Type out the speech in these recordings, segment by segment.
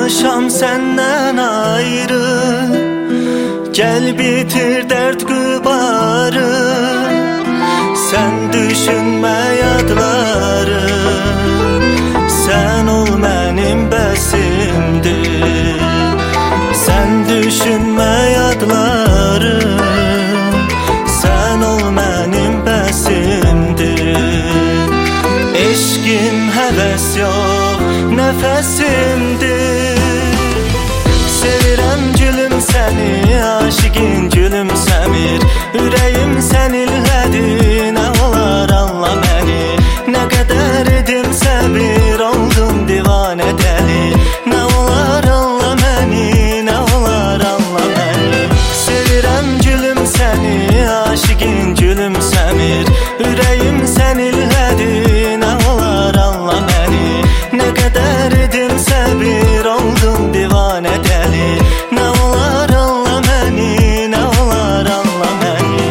kalmışam senden ayrı. Gel bitir dert gıbarı, sen düşünme yadları. Sen ol benim besimdir, sen düşünme yadları. Sen ol benim besimdir. Eşkin heves yok nefesimdir. Sevirəm gülüm səni, aşıqin gülümsəmir. Ürəyim səninlədir, nə olar anla məni. Nə qədər edim səbir, oldum divanə dəli. Nə olar anla məni, nə olar anla məni. Sevirəm gülüm səni, aşıqin gülümsəmir. Ürəyim səninlədir, nə olar anla məni. Nə qədər edim səbir, oldum divanə dəli. Nə olar anla məni, nə olar anla məni.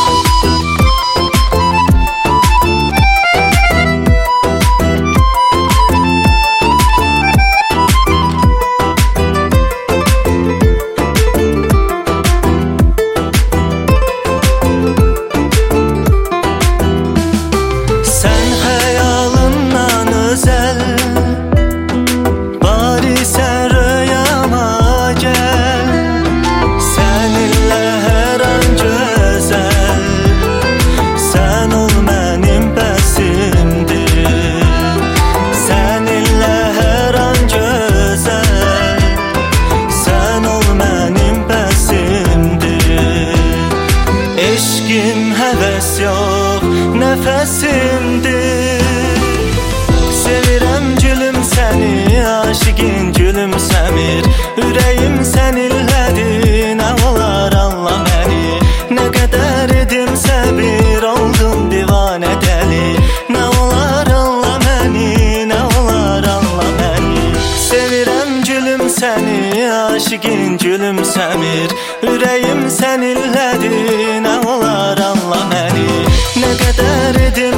Sən xəyalından özəl, bari sən röyama gəl. Səninlə hər an gözəl, sən ol mənim bəsimdir. Səninlə hər an gözəl, sən ol mənim bəsimdir. Eşqim həvəs yox nəfəsimdir. Sevirəm gülüm səni, aşıqin gülümsəmir. Ürəyim səninlədir, nə olar anla məni. Nə qədər edim səbir, oldum divanə dəli. Nə olar anla məni, nə olar anla məni. Sevirəm gülüm səni, aşıqin gülümsəmir. Ürəyim səninlədir, nə olar anla məni. Nə qədər edim